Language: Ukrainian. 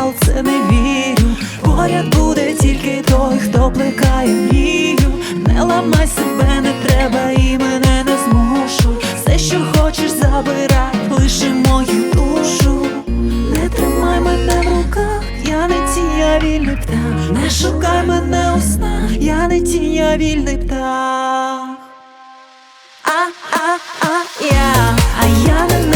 у це не вірю. Поряд буде тільки той, хто плекає мрію. Не ламай себе, не треба і мене не змушуй. Все, що хочеш, забирай, лише мою душу. Не тримай мене в руках, я не тінь, я вільний птах. Не шукай мене у снах, я не тінь, я вільний птах. А я не